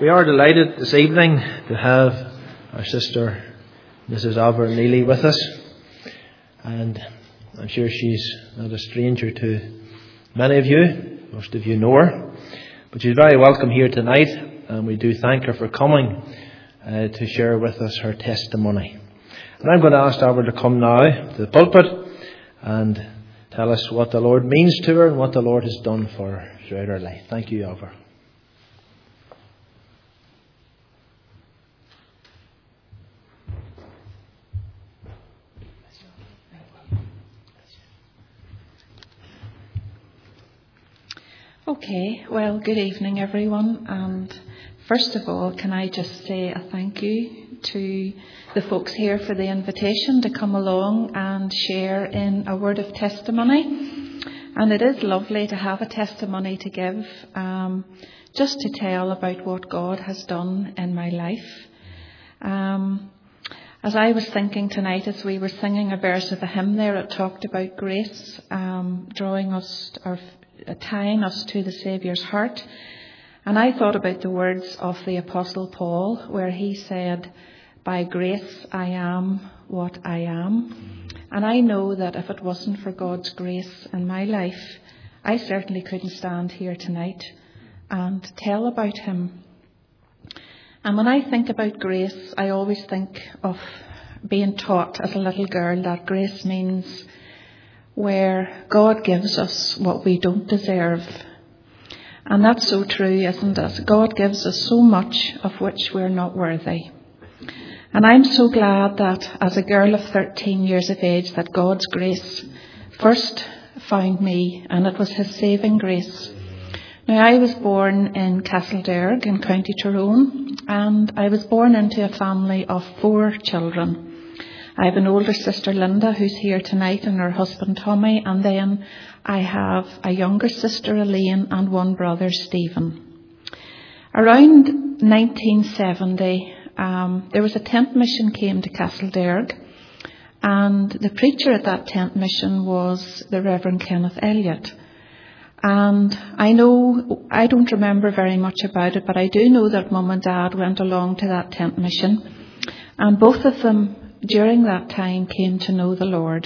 We are delighted this evening to have our sister Mrs. Alvar Neely with us, and I'm sure she's not a stranger to many of you. Most of you know her, but she's very welcome here tonight, and we do thank her for coming to share with us her testimony. And I'm going to ask Alvar to come now to the pulpit and tell us what the Lord means to her and what the Lord has done for her throughout her life. Thank you, Alvar. Okay, well, good evening everyone, and first of all, can I just say a thank you to the folks here for the invitation to come along and share in a word of testimony. And it is lovely to have a testimony to give, just to tell about what God has done in my life. As I was thinking tonight, as we were singing a verse of a hymn there, it talked about grace, drawing us or tying us to the Saviour's heart. And I thought about the words of the Apostle Paul, where he said, "By grace I am what I am." And I know that if it wasn't for God's grace in my life, I certainly couldn't stand here tonight and tell about him. And when I think about grace, I always think of being taught as a little girl that grace means where God gives us what we don't deserve. And that's so true, isn't it? God gives us so much of which we're not worthy. And I'm so glad that as a girl of 13 years of age, that God's grace first found me, and it was his saving grace. Now, I was born in Castlederg in County Tyrone, and I was born into a family of 4 children. I have an older sister, Linda, who's here tonight, and her husband, Tommy. And then I have a younger sister, Elaine, and one brother, Stephen. Around 1970, there was a tent mission came to Castlederg. And the preacher at that tent mission was the Reverend Kenneth Elliott. And I don't remember very much about it, but I do know that Mum and Dad went along to that tent mission. And both of them, during that time, came to know the Lord.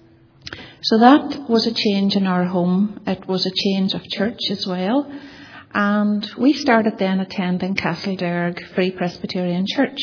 So that was a change in our home. It was a change of church as well. And we started then attending Castlederg Free Presbyterian Church.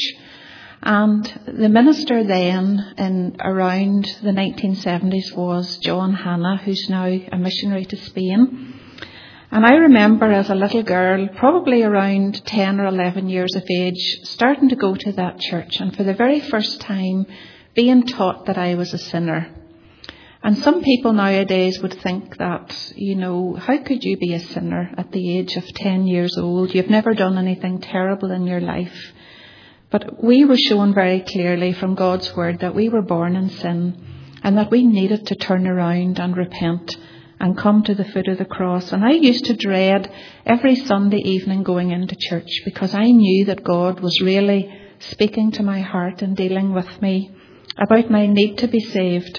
And the minister then, in around the 1970s, was John Hanna, who's now a missionary to Spain. And I remember as a little girl, probably around 10 or 11 years of age, starting to go to that church, and for the very first time being taught that I was a sinner. And some people nowadays would think that, how could you be a sinner at the age of 10 years old? You've never done anything terrible in your life. But we were shown very clearly from God's word that we were born in sin, and that we needed to turn around and repent and come to the foot of the cross. And I used to dread every Sunday evening going into church, because I knew that God was really speaking to my heart and dealing with me about my need to be saved.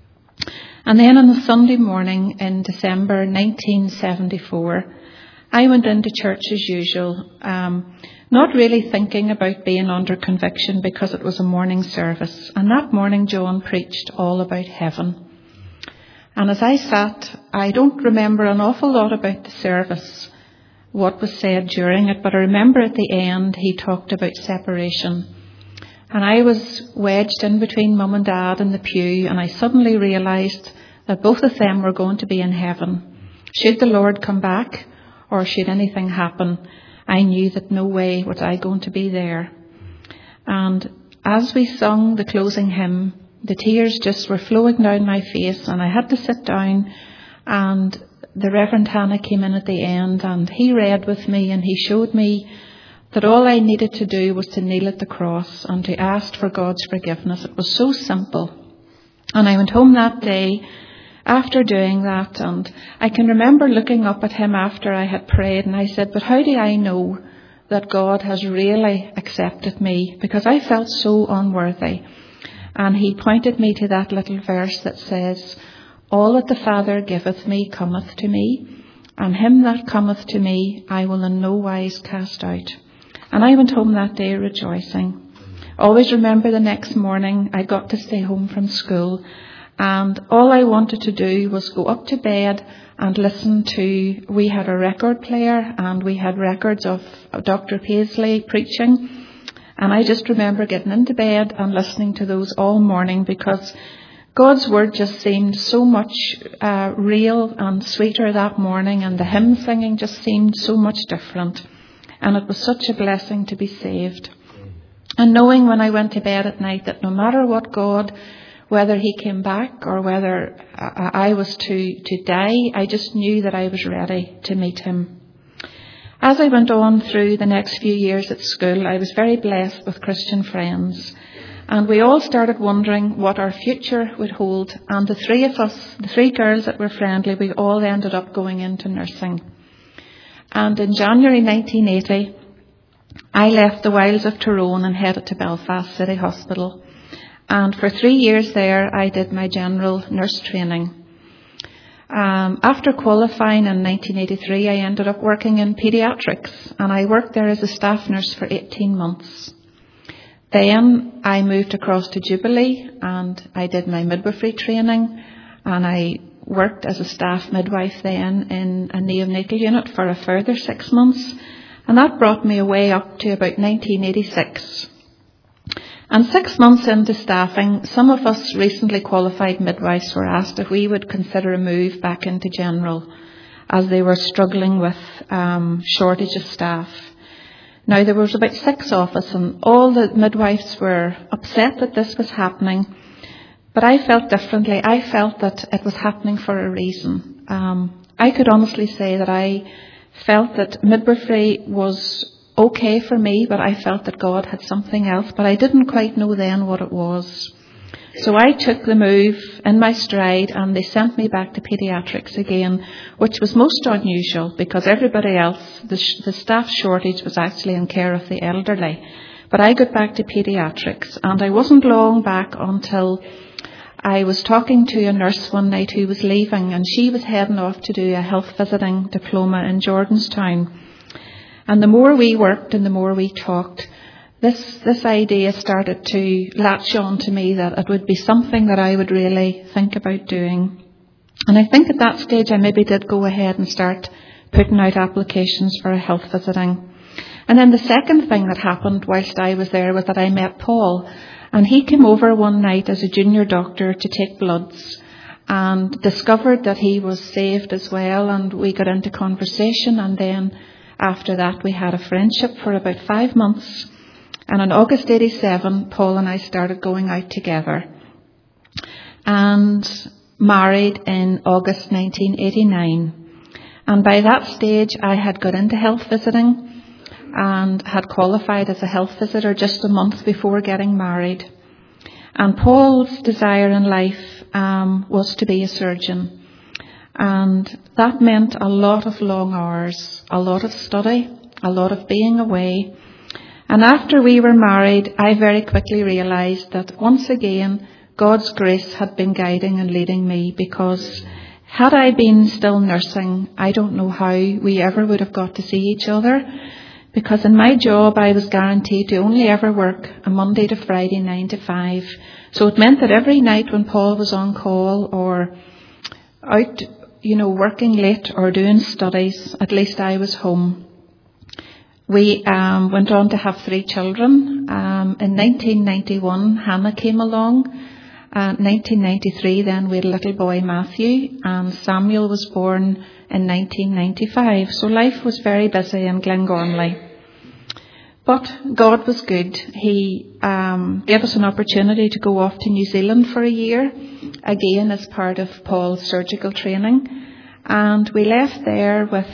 And then on a Sunday morning in December 1974, I went into church as usual, not really thinking about being under conviction, because it was a morning service. And that morning John preached all about heaven. And as I sat, I don't remember an awful lot about the service, what was said during it, but I remember at the end he talked about separation. And I was wedged in between Mum and Dad in the pew, and I suddenly realised that both of them were going to be in heaven. Should the Lord come back, or should anything happen, I knew that no way was I going to be there. And as we sung the closing hymn, the tears just were flowing down my face, and I had to sit down, and the Reverend Hannah came in at the end, and he read with me, and he showed me that all I needed to do was to kneel at the cross and to ask for God's forgiveness. It was so simple. And I went home that day after doing that, and I can remember looking up at him after I had prayed, and I said, "But how do I know that God has really accepted me? Because I felt so unworthy." And he pointed me to that little verse that says, "All that the Father giveth me cometh to me, and him that cometh to me I will in no wise cast out." And I went home that day rejoicing. Always remember the next morning I got to stay home from school, and all I wanted to do was go up to bed and listen to, we had a record player and we had records of Dr. Paisley preaching, and I just remember getting into bed and listening to those all morning, because God's word just seemed so much real and sweeter that morning, and the hymn singing just seemed so much different, and it was such a blessing to be saved. And knowing when I went to bed at night that no matter what God, whether he came back or whether I was to die, I just knew that I was ready to meet him. As I went on through the next few years at school, I was very blessed with Christian friends. And we all started wondering what our future would hold. And the three of us, the three girls that were friendly, we all ended up going into nursing. And in January 1980, I left the wilds of Tyrone and headed to Belfast City Hospital. And for 3 years there, I did my general nurse training. After qualifying in 1983, I ended up working in paediatrics, and I worked there as a staff nurse for 18 months. Then I moved across to Jubilee, and I did my midwifery training, and I worked as a staff midwife then in a neonatal unit for a further 6 months. And that brought me away up to about 1986. And 6 months into staffing, some of us recently qualified midwives were asked if we would consider a move back into general, as they were struggling with shortage of staff. Now, there was about 6 of us, and all the midwives were upset that this was happening. But I felt differently. I felt that it was happening for a reason. I could honestly say that I felt that midwifery was okay for me, but I felt that God had something else, but I didn't quite know then what it was. So I took the move in my stride, and they sent me back to paediatrics again, which was most unusual because everybody else, the staff shortage was actually in care of the elderly. But I got back to paediatrics, and I wasn't long back until I was talking to a nurse one night who was leaving, and she was heading off to do a health visiting diploma in Jordanstown. And the more we worked and the more we talked, this idea started to latch on to me that it would be something that I would really think about doing. And I think at that stage I maybe did go ahead and start putting out applications for a health visiting. And then the second thing that happened whilst I was there was that I met Paul. And he came over one night as a junior doctor to take bloods and discovered that he was saved as well. And we got into conversation, and then after that we had a friendship for about 5 months. And in August 87, Paul and I started going out together and married in August 1989. And by that stage I had got into health visiting and had qualified as a health visitor just a month before getting married. And Paul's desire in life was to be a surgeon. And that meant a lot of long hours, a lot of study, a lot of being away. And after we were married, I very quickly realised that once again, God's grace had been guiding and leading me, because had I been still nursing, I don't know how we ever would have got to see each other. Because in my job, I was guaranteed to only ever work a Monday to Friday, 9 to 5. So it meant that every night when Paul was on call or out, working late or doing studies, at least I was home. We went on to have 3 children. In 1991, Hannah came along. 1993, then we had a little boy, Matthew, and Samuel was born in 1995. So life was very busy in Glengormley. But God was good. He gave us an opportunity to go off to New Zealand for a year, again as part of Paul's surgical training. And we left there with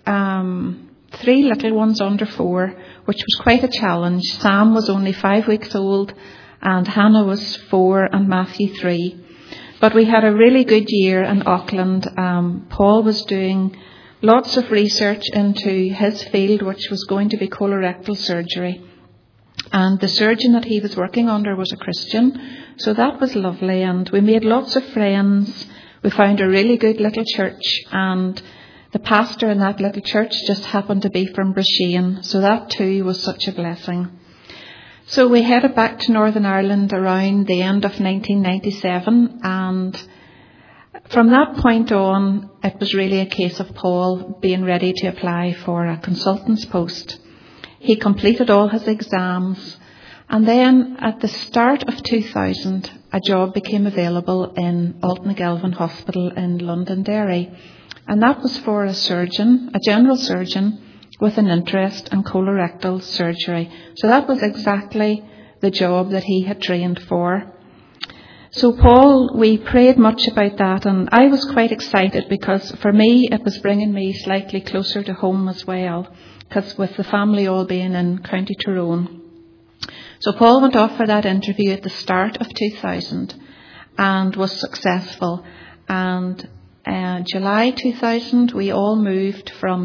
3 little ones under 4, which was quite a challenge. Sam was only 5 weeks old, and Hannah was 4, and Matthew 3. But we had a really good year in Auckland. Paul was doing lots of research into his field, which was going to be colorectal surgery. And the surgeon that he was working under was a Christian. So that was lovely. And we made lots of friends. We found a really good little church. And The pastor in that little church just happened to be from Brisbane, so that too was such a blessing. So we headed back to Northern Ireland around the end of 1997, and from that point on, it was really a case of Paul being ready to apply for a consultant's post. He completed all his exams, and then at the start of 2000, a job became available in Altnagilvan Hospital in Londonderry. And that was for a surgeon, a general surgeon, with an interest in colorectal surgery. So that was exactly the job that he had trained for. So Paul, we prayed much about that, and I was quite excited because for me it was bringing me slightly closer to home as well, because with the family all being in County Tyrone. So Paul went off for that interview at the start of 2000 and was successful. And July 2000, we all moved from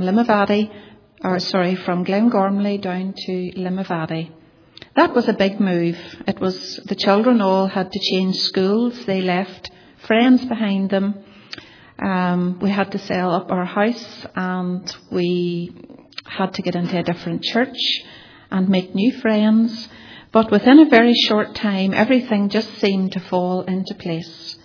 from Glengormley down to Limavady. That was a big move. It was, the children all had to change schools. They left friends behind them. We had to sell up our house, and we had to get into a different church and make new friends. But within a very short time, everything just seemed to fall into place.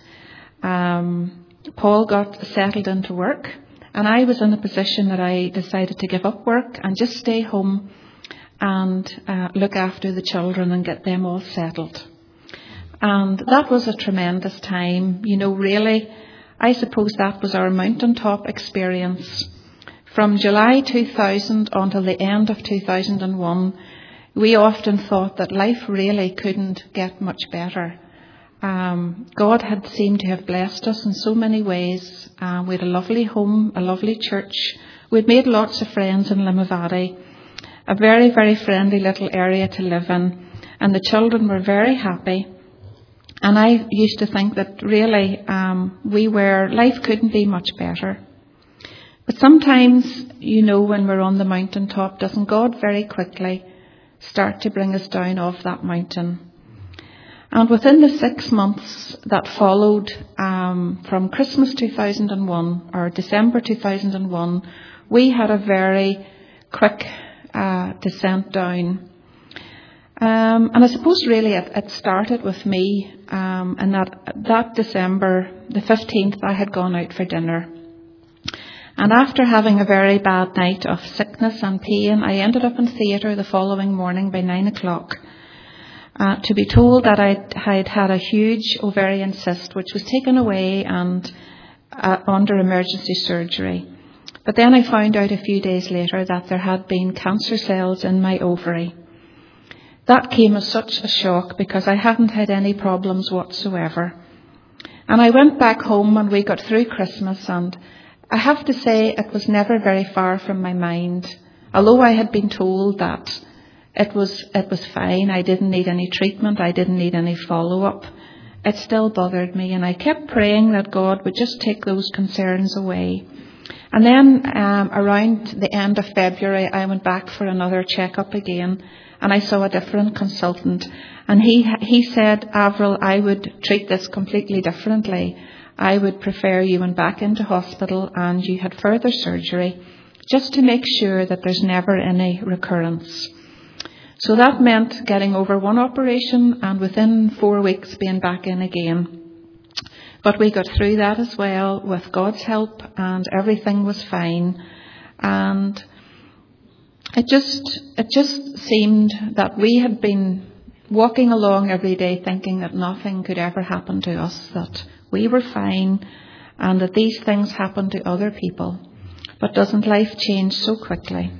Paul got settled into work, and I was in a position that I decided to give up work and just stay home and look after the children and get them all settled. And that was a tremendous time. You know, really, I suppose that was our mountaintop experience. From July 2000 until the end of 2001, we often thought that life really couldn't get much better. God had seemed to have blessed us in so many ways. We had a lovely home, a lovely church. We'd made lots of friends in Limavady, a very, very friendly little area to live in, and the children were very happy. And I used to think that really life couldn't be much better. But sometimes, you know, when we're on the mountaintop, doesn't God very quickly start to bring us down off that mountain? And within the 6 months that followed from Christmas 2001 or December 2001, we had a very quick descent down. And I suppose really it started with me, and that December, the 15th, I had gone out for dinner. And after having a very bad night of sickness and pain, I ended up in theatre the following morning by 9 o'clock. To be told that I'd had a huge ovarian cyst, which was taken away and under emergency surgery. But then I found out a few days later that there had been cancer cells in my ovary. That came as such a shock because I hadn't had any problems whatsoever. And I went back home and we got through Christmas, and I have to say it was never very far from my mind. Although I had been told that it was fine, I didn't need any treatment, I didn't need any follow-up, it still bothered me, and I kept praying that God would just take those concerns away. And then around the end of February, I went back for another check-up again, and I saw a different consultant, and he said, Avril, I would treat this completely differently. I would prefer you went back into hospital and you had further surgery, just to make sure that there's never any recurrence. So that meant getting over one operation and within 4 weeks being back in again. But we got through that as well with God's help, and everything was fine. And it just seemed that we had been walking along every day thinking that nothing could ever happen to us, that we were fine, and that these things happen to other people. But doesn't life change so quickly?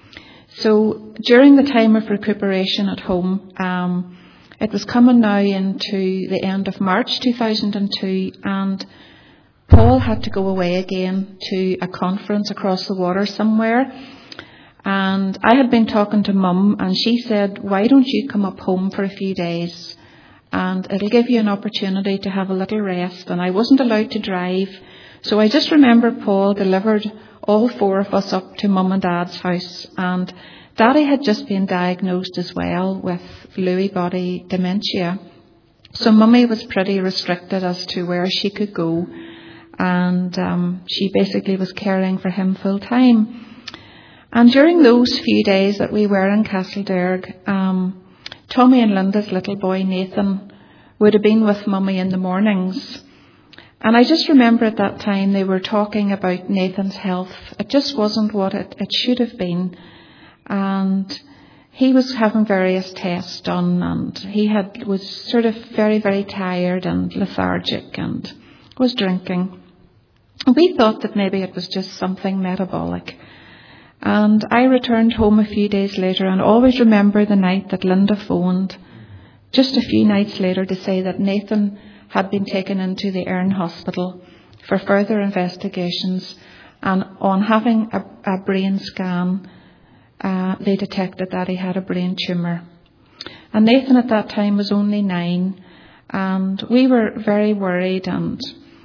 So during the time of recuperation at home, it was coming now into the end of March 2002, and Paul had to go away again to a conference across the water somewhere. And I had been talking to Mum, and she said, why don't you come up home for a few days, and it'll give you an opportunity to have a little rest. And I wasn't allowed to drive, so I just remember Paul delivered all 4 of us up to Mum and Dad's house, and Daddy had just been diagnosed as well with Lewy body dementia. So Mummy was pretty restricted as to where she could go, and she basically was caring for him full time. And during those few days that we were in Castlederg, Tommy and Linda's little boy Nathan would have been with Mummy in the mornings. And I just remember at that time they were talking about Nathan's health. It just wasn't what it should have been. And he was having various tests done, and he was sort of very, very tired and lethargic and was drinking. And we thought that maybe it was just something metabolic. And I returned home a few days later and always remember the night that Linda phoned just a few nights later to say that Nathan had been taken into the Erne Hospital for further investigations, and on having a brain scan, they detected that he had a brain tumour. And Nathan at that time was only 9, and we were very worried, and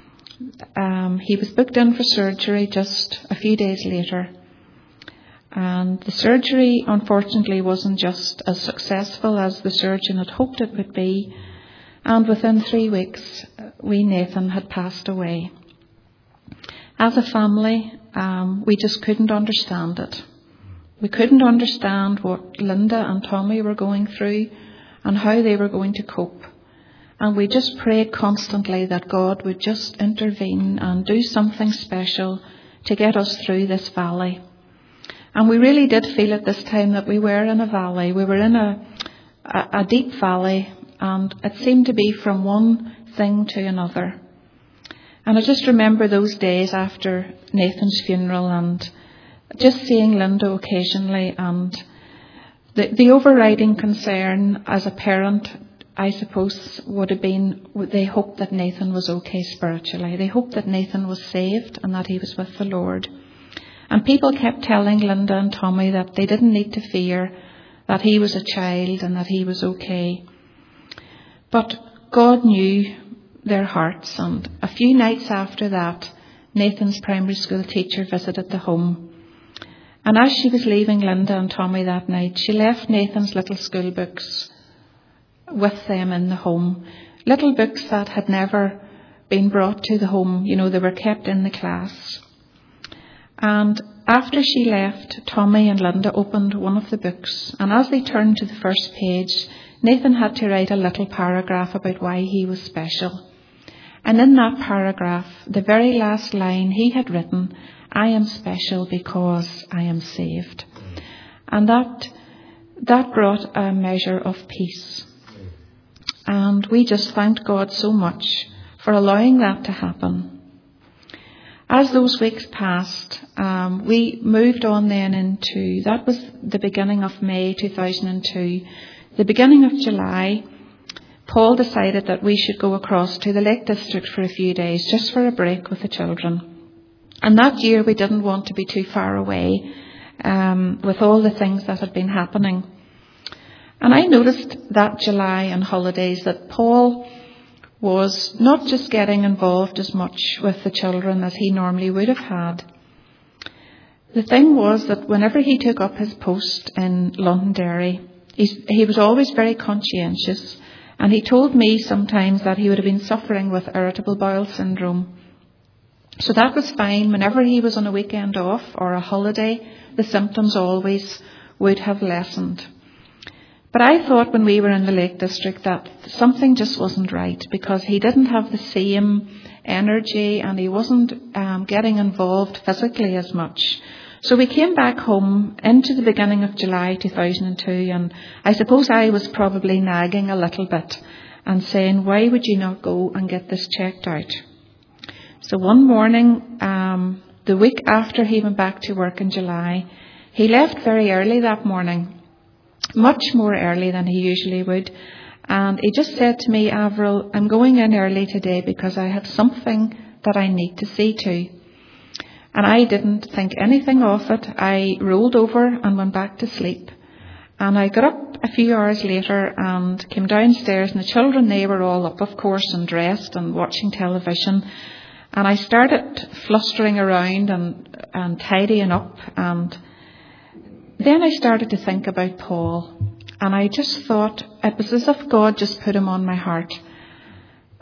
he was booked in for surgery just a few days later. And the surgery, unfortunately, wasn't just as successful as the surgeon had hoped it would be. And within 3 weeks, Nathan had passed away. As a family, we just couldn't understand it. We couldn't understand what Linda and Tommy were going through and how they were going to cope. And we just prayed constantly that God would just intervene and do something special to get us through this valley. And we really did feel at this time that we were in a valley. We were in a deep valley, and it seemed to be from one thing to another. And I just remember those days after Nathan's funeral and just seeing Linda occasionally, and the overriding concern as a parent, I suppose, would have been they hoped that Nathan was okay spiritually. They hoped that Nathan was saved and that he was with the Lord. And people kept telling Linda and Tommy that they didn't need to fear, that he was a child and that he was okay. But God knew their hearts, and a few nights after that, Nathan's primary school teacher visited the home. And as she was leaving Linda and Tommy that night, she left Nathan's little school books with them in the home. Little books that had never been brought to the home. You know, they were kept in the class. And after she left, Tommy and Linda opened one of the books, and as they turned to the first page, Nathan had to write a little paragraph about why he was special. And in that paragraph, the very last line he had written, "I am special because I am saved." And that brought a measure of peace. And we just thanked God so much for allowing that to happen. As those weeks passed, we moved on then into, that was the beginning of May 2002. The beginning of July, Paul decided that we should go across to the Lake District for a few days, just for a break with the children. And that year we didn't want to be too far away with all the things that had been happening. And I noticed that July and holidays that Paul was not just getting involved as much with the children as he normally would have had. The thing was that whenever he took up his post in Londonderry, he was always very conscientious, and he told me sometimes that he would have been suffering with irritable bowel syndrome. So that was fine. Whenever he was on a weekend off or a holiday, the symptoms always would have lessened. But I thought when we were in the Lake District that something just wasn't right, because he didn't have the same energy and he wasn't getting involved physically as much. So we came back home into the beginning of July 2002, and I suppose I was probably nagging a little bit and saying, why would you not go and get this checked out? So one morning, the week after he went back to work in July, he left very early that morning. Much more early than he usually would. And he just said to me, Avril, I'm going in early today because I have something that I need to see to. And I didn't think anything of it. I rolled over and went back to sleep. And I got up a few hours later and came downstairs, and the children, they were all up, of course, and dressed and watching television. And I started flustering around and tidying up, and then I started to think about Paul, and I just thought it was as if God just put him on my heart.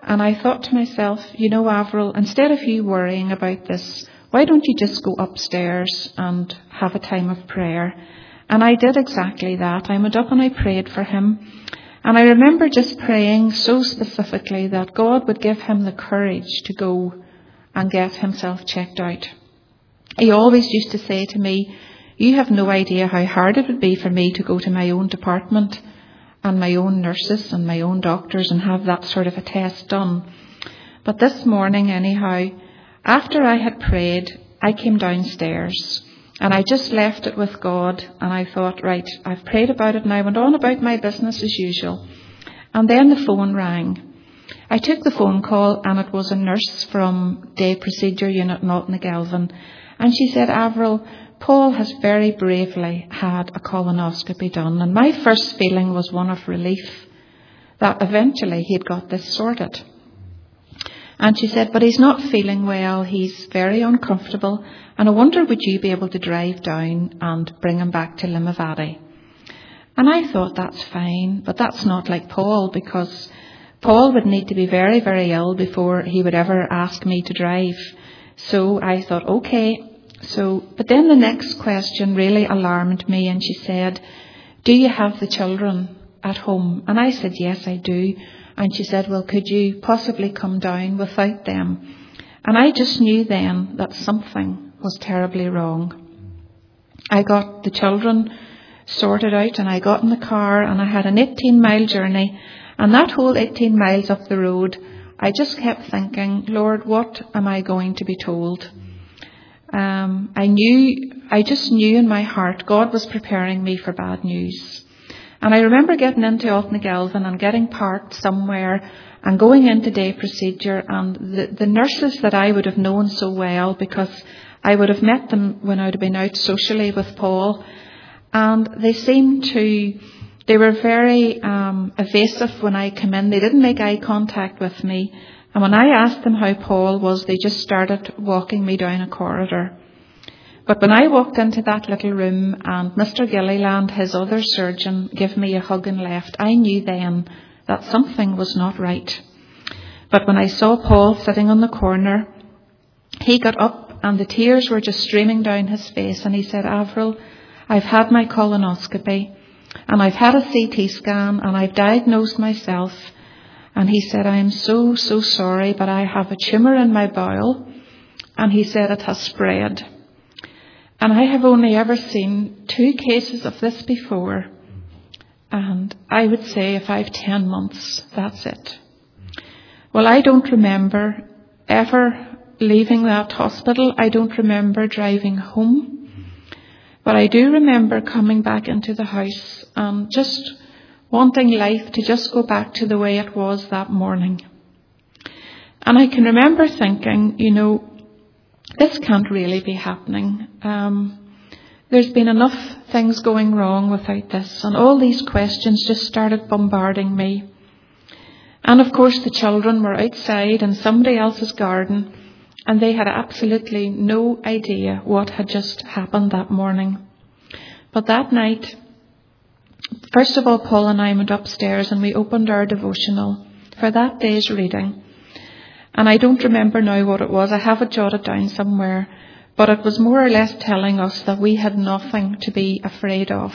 And I thought to myself, Avril, instead of you worrying about this, why don't you just go upstairs and have a time of prayer? And I did exactly that. I went up and I prayed for him. And I remember just praying so specifically that God would give him the courage to go and get himself checked out. He always used to say to me, you have no idea how hard it would be for me to go to my own department and my own nurses and my own doctors and have that sort of a test done. But this morning, anyhow, after I had prayed, I came downstairs and I just left it with God, and I thought, right, I've prayed about it and I went on about my business as usual. And then the phone rang. I took the phone call, and it was a nurse from Day Procedure Unit in Altnagelvin, and she said, Avril, Paul has very bravely had a colonoscopy done. And my first feeling was one of relief that eventually he'd got this sorted. And she said, but he's not feeling well, he's very uncomfortable, and I wonder would you be able to drive down and bring him back to Limavady? And I thought, that's fine, but that's not like Paul, because Paul would need to be very, very ill before he would ever ask me to drive. So I thought, okay. But then the next question really alarmed me, and she said, do you have the children at home? And I said, yes, I do. And she said, well, could you possibly come down without them? And I just knew then that something was terribly wrong. I got the children sorted out, and I got in the car, and I had an 18-mile journey. And that whole 18 miles up the road, I just kept thinking, Lord, what am I going to be told? I just knew in my heart God was preparing me for bad news. And I remember getting into Altnagelvin and getting parked somewhere and going into Day Procedure, and the nurses that I would have known so well, because I would have met them when I would have been out socially with Paul, and they were very evasive when I came in. They didn't make eye contact with me. And when I asked them how Paul was, they just started walking me down a corridor. But when I walked into that little room and Mr. Gilliland, his other surgeon, gave me a hug and left, I knew then that something was not right. But when I saw Paul sitting on the corner, he got up and the tears were just streaming down his face, and he said, Avril, I've had my colonoscopy and I've had a CT scan and I've diagnosed myself. And he said, I am so, so sorry, but I have a tumour in my bowel. And he said, it has spread. And I have only ever seen 2 cases of this before. And I would say if I've 10 months, that's it. Well, I don't remember ever leaving that hospital. I don't remember driving home. But I do remember coming back into the house and just wanting life to just go back to the way it was that morning. And I can remember thinking, this can't really be happening. There's been enough things going wrong without this. And all these questions just started bombarding me. And of course the children were outside in somebody else's garden, and they had absolutely no idea what had just happened that morning. But that night, first of all, Paul and I went upstairs and we opened our devotional for that day's reading. And I don't remember now what it was. I have it jotted down somewhere. But it was more or less telling us that we had nothing to be afraid of.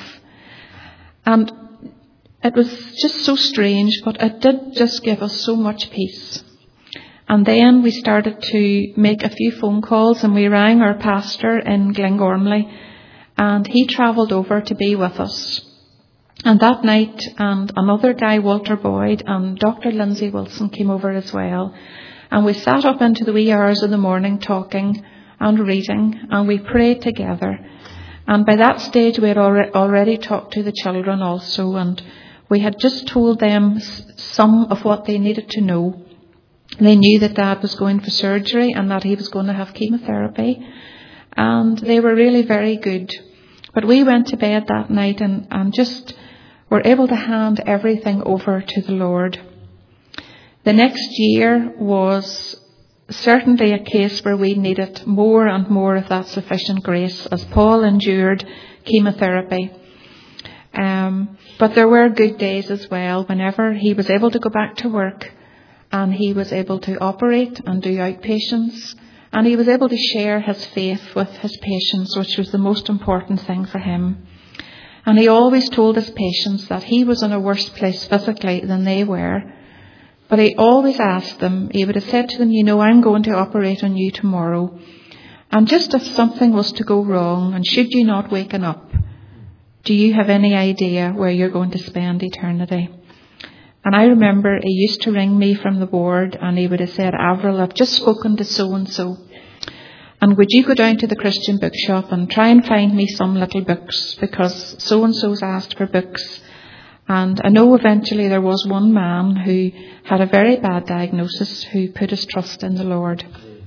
And it was just so strange, but it did just give us so much peace. And then we started to make a few phone calls, and we rang our pastor in Glengormley, and he travelled over to be with us. And that night, and another guy, Walter Boyd, and Dr. Lindsay Wilson came over as well. And we sat up into the wee hours of the morning talking and reading, and we prayed together. And by that stage we had already talked to the children also, and we had just told them some of what they needed to know. They knew that Dad was going for surgery and that he was going to have chemotherapy, and they were really very good. But we went to bed that night and just were able to hand everything over to the Lord. The next year was certainly a case where we needed more and more of that sufficient grace as Paul endured chemotherapy. But there were good days as well whenever he was able to go back to work and he was able to operate and do outpatients, and he was able to share his faith with his patients, which was the most important thing for him. And he always told his patients that he was in a worse place physically than they were. But he always asked them, he would have said to them, I'm going to operate on you tomorrow. And just if something was to go wrong, and should you not waken up, do you have any idea where you're going to spend eternity? And I remember he used to ring me from the ward, and he would have said, Avril, I've just spoken to so-and-so. And would you go down to the Christian bookshop and try and find me some little books, because so-and-so's asked for books. And I know eventually there was one man who had a very bad diagnosis who put his trust in the Lord.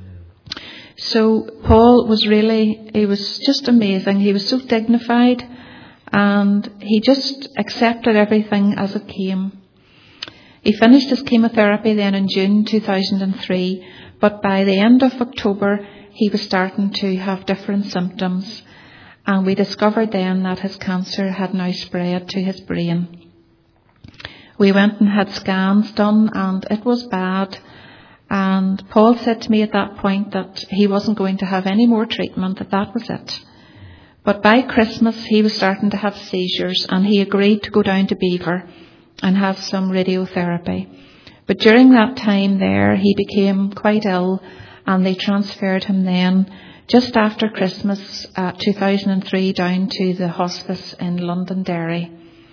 So Paul he was just amazing. He was so dignified, and he just accepted everything as it came. He finished his chemotherapy then in June 2003, but by the end of October he was starting to have different symptoms, and we discovered then that his cancer had now spread to his brain. We went and had scans done, and it was bad. And Paul said to me at that point that he wasn't going to have any more treatment, that was it. But by Christmas he was starting to have seizures, and he agreed to go down to Beaver and have some radiotherapy. But during that time there, he became quite ill, and they transferred him then, just after Christmas 2003, down to the hospice in Londonderry.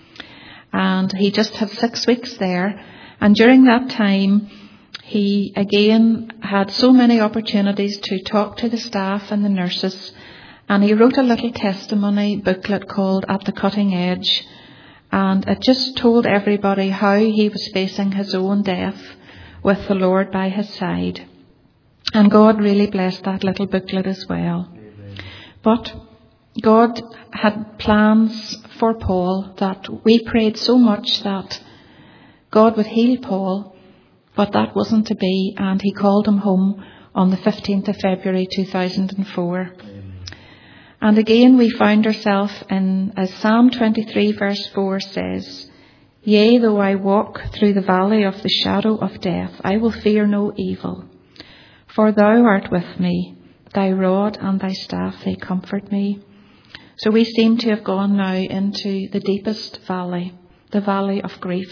And he just had 6 weeks there. And during that time, he again had so many opportunities to talk to the staff and the nurses. And he wrote a little testimony booklet called At the Cutting Edge. And it just told everybody how he was facing his own death with the Lord by his side. And God really blessed that little booklet as well. Amen. But God had plans for Paul, that we prayed so much that God would heal Paul, but that wasn't to be, and he called him home on the 15th of February 2004. Amen. And again we found ourselves in, as Psalm 23 verse 4 says, Yea, though I walk through the valley of the shadow of death, I will fear no evil. For thou art with me, thy rod and thy staff, they comfort me. So we seem to have gone now into the deepest valley, the valley of grief.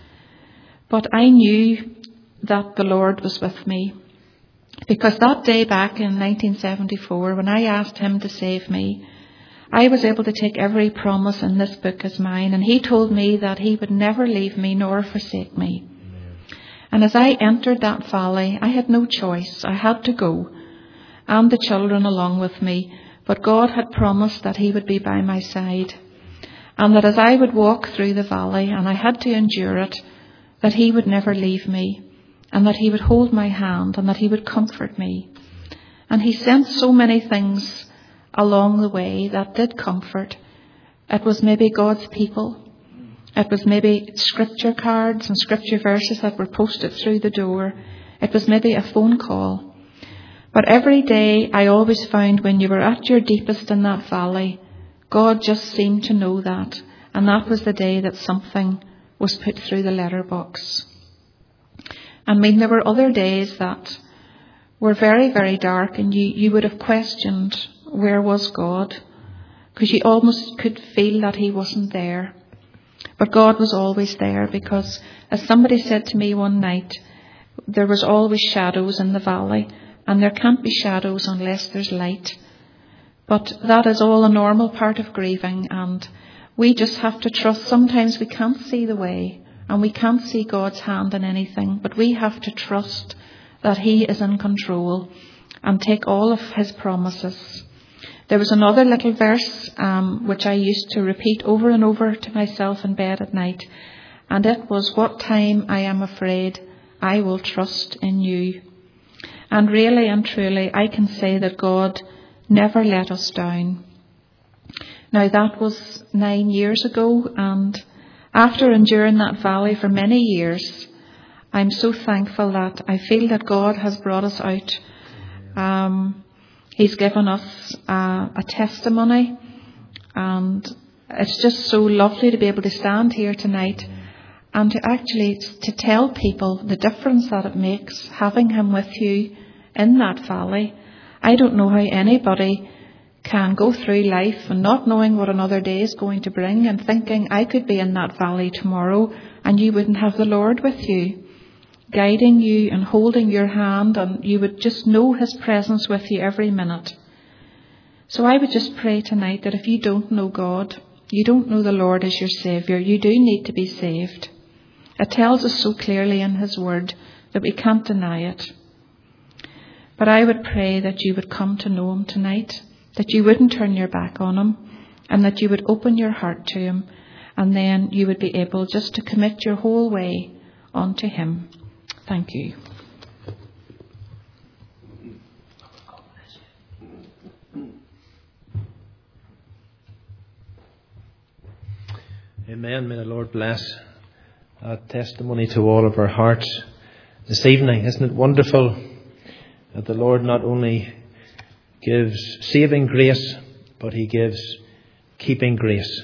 But I knew that the Lord was with me, because that day back in 1974, when I asked him to save me, I was able to take every promise in this book as mine, and he told me that he would never leave me nor forsake me. And as I entered that valley, I had no choice. I had to go, and the children along with me. But God had promised that he would be by my side, and that as I would walk through the valley, and I had to endure it, that he would never leave me, and that he would hold my hand, and that he would comfort me. And he sent so many things along the way that did comfort. It was maybe God's people. It was maybe scripture cards and scripture verses that were posted through the door. It was maybe a phone call. But every day I always found when you were at your deepest in that valley, God just seemed to know that. And that was the day that something was put through the letterbox. I mean, there were other days that were very, very dark, and you would have questioned, where was God? Because you almost could feel that he wasn't there. But God was always there, because as somebody said to me one night, there was always shadows in the valley, and there can't be shadows unless there's light. But that is all a normal part of grieving, and we just have to trust. Sometimes we can't see the way, and we can't see God's hand in anything, but we have to trust that he is in control and take all of his promises. There was another little verse which I used to repeat over and over to myself in bed at night, and it was, what time I am afraid, I will trust in you. And really and truly, I can say that God never let us down. Now that was 9 years ago, and after enduring that valley for many years, I'm so thankful that I feel that God has brought us out. He's given us a testimony, and it's just so lovely to be able to stand here tonight and to tell people the difference that it makes having him with you in that valley. I don't know how anybody can go through life and not knowing what another day is going to bring and thinking I could be in that valley tomorrow and you wouldn't have the Lord with you, guiding you and holding your hand, and you would just know his presence with you every minute. So I would just pray tonight that if you don't know God, you don't know the Lord as your Saviour, you do need to be saved. It tells us so clearly in his word that we can't deny it. But I would pray that you would come to know him tonight, that you wouldn't turn your back on him, and that you would open your heart to him, and then you would be able just to commit your whole way onto him. Thank you. Amen. May the Lord bless that testimony to all of our hearts this evening. Isn't it wonderful that the Lord not only gives saving grace, but he gives keeping grace.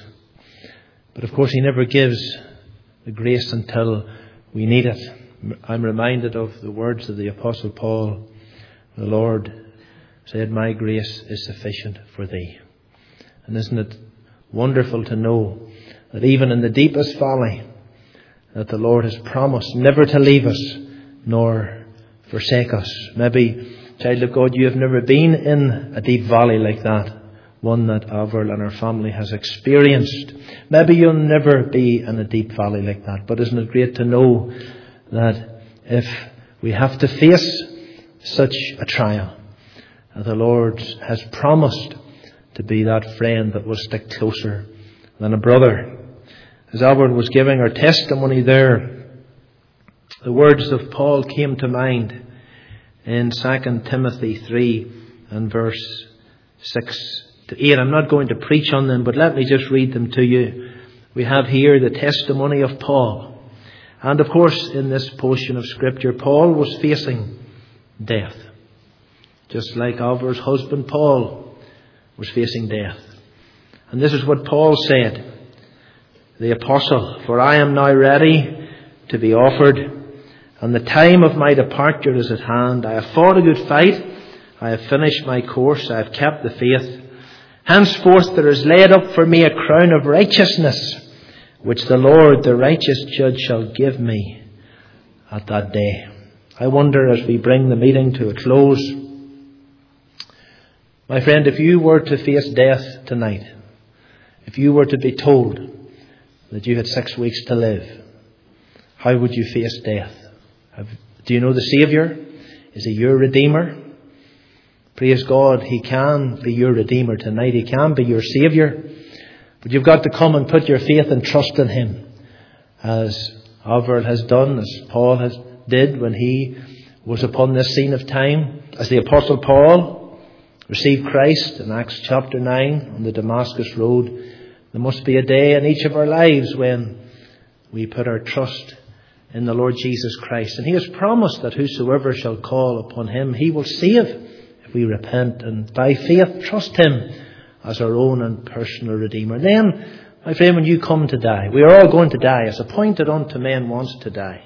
But of course he never gives the grace until we need it. I'm reminded of the words of the Apostle Paul. The Lord said, "My grace is sufficient for thee." And isn't it wonderful to know that even in the deepest valley, that the Lord has promised never to leave us nor forsake us. Maybe, child of God, you have never been in a deep valley like that, one that Avril and her family has experienced. Maybe you'll never be in a deep valley like that. But isn't it great to know that if we have to face such a trial, that the Lord has promised to be that friend that will stick closer than a brother. As Albert was giving her testimony there, the words of Paul came to mind in 2 Timothy 3 and verse 6 to 8. I'm not going to preach on them, but let me just read them to you. We have here the testimony of Paul. And of course, in this portion of Scripture, Paul was facing death. Just like Alvar's husband Paul was facing death. And this is what Paul said, the apostle: "For I am now ready to be offered, and the time of my departure is at hand. I have fought a good fight. I have finished my course. I have kept the faith. Henceforth there is laid up for me a crown of righteousness, which the Lord, the righteous judge, shall give me at that day." I wonder, as we bring the meeting to a close, my friend, if you were to face death tonight, if you were to be told that you had 6 weeks to live, how would you face death? Do you know the Saviour? Is he your Redeemer? Praise God, he can be your Redeemer tonight. He can be your Saviour. But you've got to come and put your faith and trust in him, as Avril has done, as Paul did when he was upon this scene of time. As the Apostle Paul received Christ in Acts chapter 9 on the Damascus road, there must be a day in each of our lives when we put our trust in the Lord Jesus Christ. And he has promised that whosoever shall call upon him, he will save if we repent and by faith trust him as our own and personal Redeemer. Then, my friend, when you come to die, we are all going to die, as appointed unto men once to die.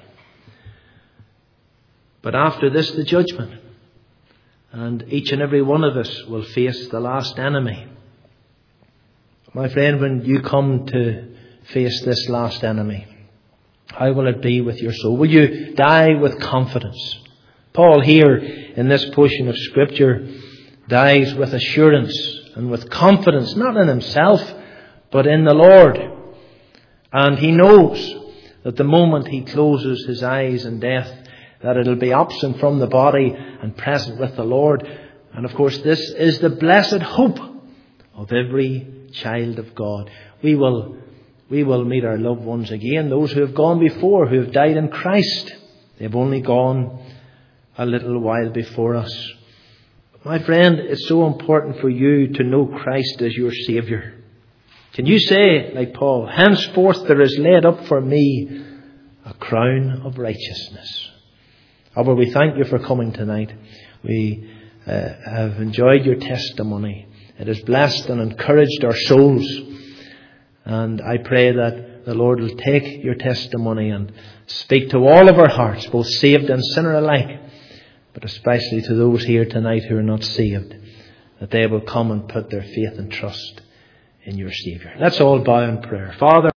But after this, the judgment. And each and every one of us will face the last enemy. My friend, when you come to face this last enemy, how will it be with your soul? Will you die with confidence? Paul here in this portion of Scripture dies with assurance and with confidence, not in himself, but in the Lord. And he knows that the moment he closes his eyes in death, that it'll be absent from the body and present with the Lord. And of course, this is the blessed hope of every child of God. We will meet our loved ones again, those who have gone before, who have died in Christ. They've only gone a little while before us. My friend, it's so important for you to know Christ as your Saviour. Can you say, like Paul, "Henceforth there is laid up for me a crown of righteousness"? Abba, we thank you for coming tonight. We have enjoyed your testimony. It has blessed and encouraged our souls. And I pray that the Lord will take your testimony and speak to all of our hearts, both saved and sinner alike, but especially to those here tonight who are not saved, that they will come and put their faith and trust in your Saviour. Let's all bow in prayer. Father,